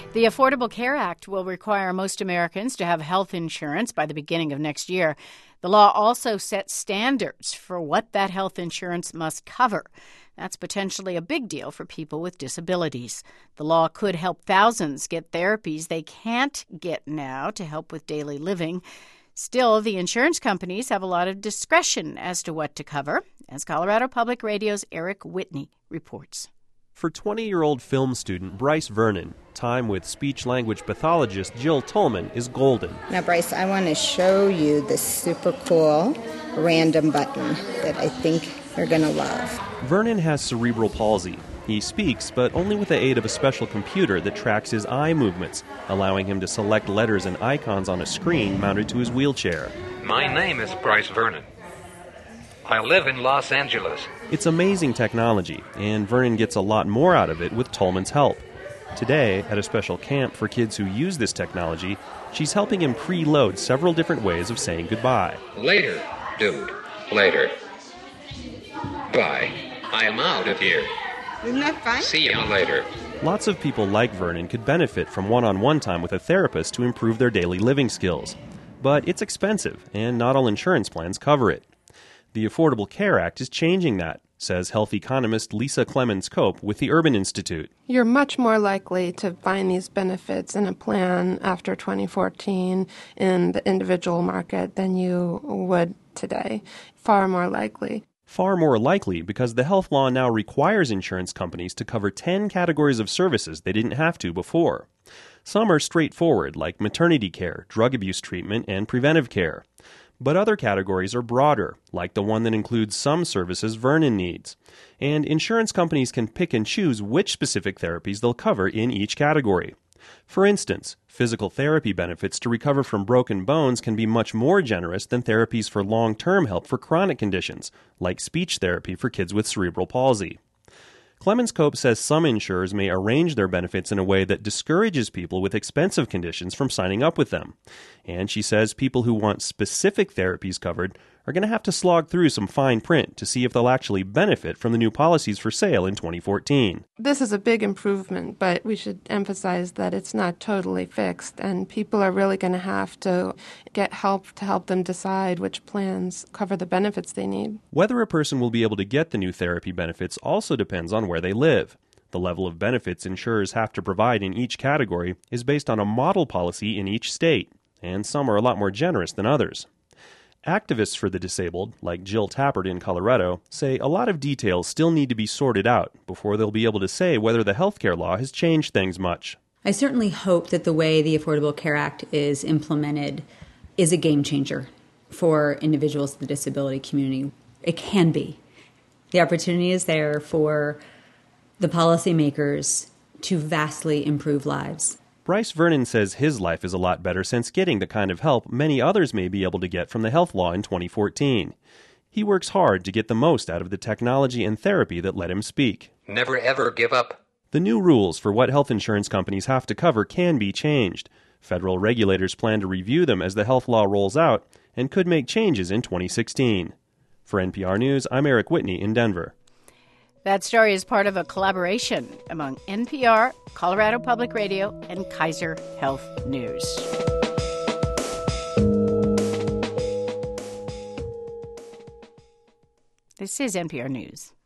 The Affordable Care Act will require most Americans to have health insurance by the beginning of next year. The law also sets standards for what that health insurance must cover. That's potentially a big deal for people with disabilities. The law could help thousands get therapies they can't get now to help with daily living. Still, the insurance companies have a lot of discretion as to what to cover, as Colorado Public Radio's Eric Whitney reports. For 20-year-old film student Bryce Vernon, time with speech-language pathologist Jill Tolman is golden. Now, Bryce, I want to show you this super cool random button that I think you're going to love. Vernon has cerebral palsy. He speaks, but only with the aid of a special computer that tracks his eye movements, allowing him to select letters and icons on a screen mounted to his wheelchair. My name is Bryce Vernon. I live in Los Angeles. It's amazing technology, and Vernon gets a lot more out of it with Tolman's help. Today, at a special camp for kids who use this technology, she's helping him preload several different ways of saying goodbye. Later, dude. Later. Bye. I am out of here. Isn't that fun? See you later. Lots of people like Vernon could benefit from one-on-one time with a therapist to improve their daily living skills. But it's expensive, and not all insurance plans cover it. The Affordable Care Act is changing that, says health economist Lisa Clemens-Cope with the Urban Institute. You're much more likely to find these benefits in a plan after 2014 in the individual market than you would today. Far more likely. Far more likely because the health law now requires insurance companies to cover 10 categories of services they didn't have to before. Some are straightforward, like maternity care, drug abuse treatment, and preventive care. But other categories are broader, like the one that includes some services Vernon needs. And insurance companies can pick and choose which specific therapies they'll cover in each category. For instance, physical therapy benefits to recover from broken bones can be much more generous than therapies for long-term help for chronic conditions, like speech therapy for kids with cerebral palsy. Clemens-Cope says some insurers may arrange their benefits in a way that discourages people with expensive conditions from signing up with them. And she says people who want specific therapies covered are going to have to slog through some fine print to see if they'll actually benefit from the new policies for sale in 2014. This is a big improvement, but we should emphasize that it's not totally fixed, and people are really going to have to get help to help them decide which plans cover the benefits they need. Whether a person will be able to get the new therapy benefits also depends on where they live. The level of benefits insurers have to provide in each category is based on a model policy in each state, and some are a lot more generous than others. Activists for the disabled, like Jill Tappert in Colorado, say a lot of details still need to be sorted out before they'll be able to say whether the healthcare law has changed things much. I certainly hope that the way the Affordable Care Act is implemented is a game changer for individuals in the disability community. It can be. The opportunity is there for the policymakers to vastly improve lives. Bryce Vernon says his life is a lot better since getting the kind of help many others may be able to get from the health law in 2014. He works hard to get the most out of the technology and therapy that let him speak. Never ever give up. The new rules for what health insurance companies have to cover can be changed. Federal regulators plan to review them as the health law rolls out and could make changes in 2016. For NPR News, I'm Eric Whitney in Denver. That story is part of a collaboration among NPR, Colorado Public Radio, and Kaiser Health News. This is NPR News.